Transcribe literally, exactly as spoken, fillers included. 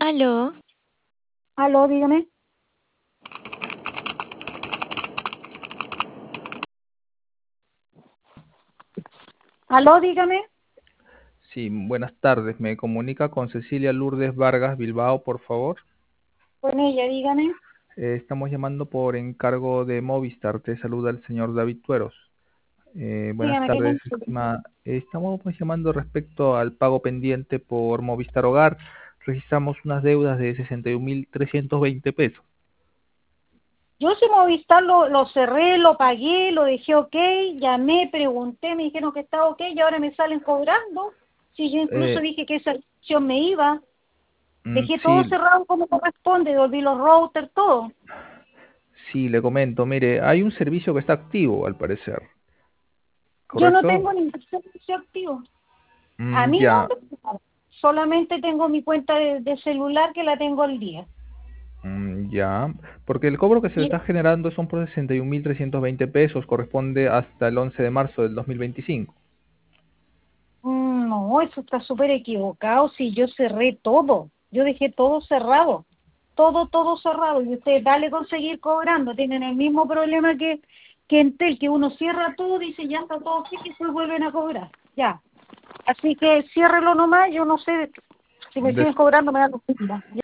Aló, Aló, dígame. Aló, dígame. Sí, buenas tardes. Me comunica con Cecilia Lourdes Vargas Bilbao, por favor. Con ella, dígame. Eh, estamos llamando por encargo de Movistar. Te saluda el señor David Tueros. Eh, buenas Dígame, ¿qué tardes, necesita? estimada. Eh, Estamos pues, llamando respecto al pago pendiente por Movistar Hogar. Registramos unas deudas de sesenta y un mil trescientos veinte pesos. Yo ese Movistar lo, lo cerré, lo pagué, lo dejé ok, llamé, pregunté, me dijeron que estaba ok y ahora me salen cobrando. Sí, yo incluso Eh, dije que esa opción me iba. mm, Dejé todo sí, cerrado como corresponde, devolví los routers, todo. sí, le comento. Mire, hay un servicio que está activo, al parecer. Yo no ¿Correcto? tengo ningún servicio activo. A Mm, mi ya. nombre, solamente tengo mi cuenta de, de celular que la tengo al día. Mm, ya, porque el cobro que se le Y está generando son por sesenta y un mil trescientos veinte pesos, corresponde hasta el once de marzo del dos mil veinticinco. Mm, No, eso está súper equivocado. Si yo cerré todo, yo dejé todo cerrado, todo, todo cerrado. Y ustedes dale con seguir cobrando. Tienen el mismo problema que, que Entel, que uno cierra todo, dice ya está todo así, y después vuelven a cobrar. Ya. Así que ciérrelo nomás, yo no sé, si me Des- siguen cobrando me dan los